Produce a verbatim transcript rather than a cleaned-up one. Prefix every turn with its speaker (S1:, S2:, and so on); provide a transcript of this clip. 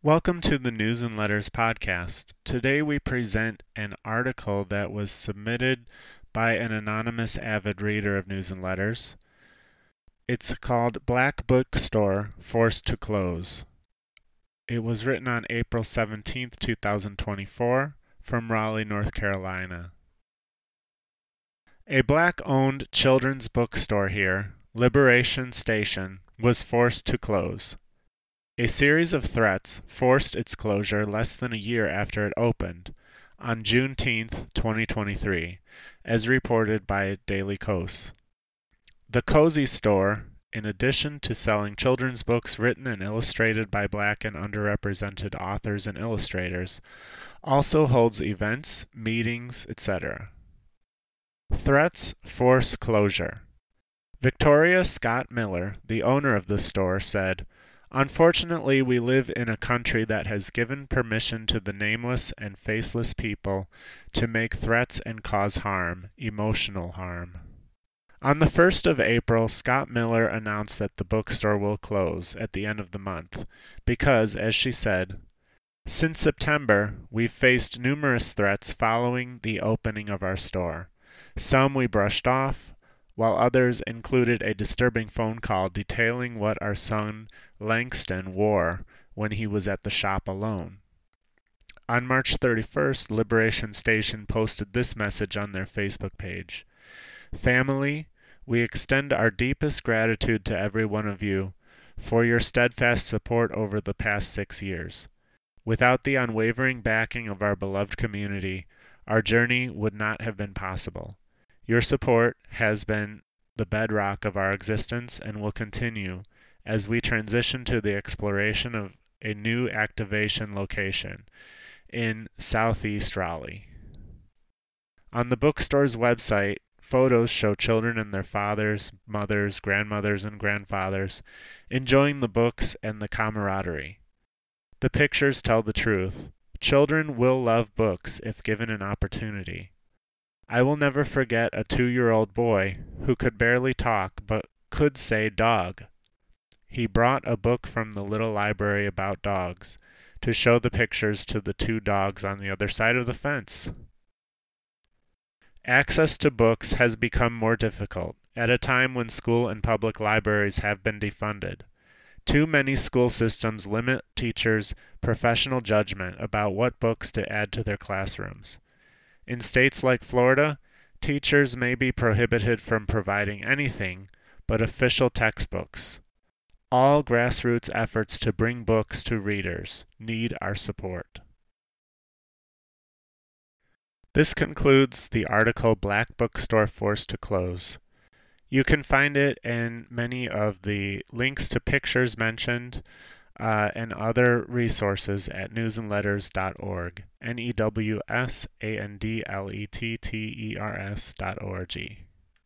S1: Welcome to the News and Letters podcast. Today we present an article that was submitted by an anonymous avid reader of News and Letters. It's called Black Bookstore Forced to Close. It was written on April seventeenth, two thousand twenty-four from Raleigh, North Carolina. A black-owned children's bookstore here, Liberation Station, was forced to close. A series of threats forced its closure less than a year after it opened, on June tenth, twenty twenty-three, as reported by Daily Kos. The Cozy Store, in addition to selling children's books written and illustrated by black and underrepresented authors and illustrators, also holds events, meetings, et cetera. Threats force closure. Victoria Scott Miller, the owner of the store, said, "Unfortunately, we live in a country that has given permission to the nameless and faceless people to make threats and cause harm, emotional harm." On the first of April, Scott Miller announced that the bookstore will close at the end of the month because, as she said, "Since September, we've faced numerous threats following the opening of our store. Some we brushed off, while others included a disturbing phone call detailing what our son Langston wore when he was at the shop alone." On March thirty-first, Liberation Station posted this message on their Facebook page. "Family, we extend our deepest gratitude to every one of you for your steadfast support over the past six years. Without the unwavering backing of our beloved community, our journey would not have been possible. Your support has been the bedrock of our existence and will continue as we transition to the exploration of a new activation location in Southeast Raleigh." On the bookstore's website, photos show children and their fathers, mothers, grandmothers, and grandfathers enjoying the books and the camaraderie. The pictures tell the truth. Children will love books if given an opportunity. I will never forget a two-year-old boy who could barely talk but could say dog. He brought a book from the little library about dogs to show the pictures to the two dogs on the other side of the fence. Access to books has become more difficult at a time when school and public libraries have been defunded. Too many school systems limit teachers' professional judgment about what books to add to their classrooms. In states like Florida, teachers may be prohibited from providing anything but official textbooks. All grassroots efforts to bring books to readers need our support. This concludes the article Black Bookstore Forced to Close. You can find it in many of the links to pictures mentioned uh, and other resources at news and letters dot org, N E W S A N D L E T T E R S dot O R G.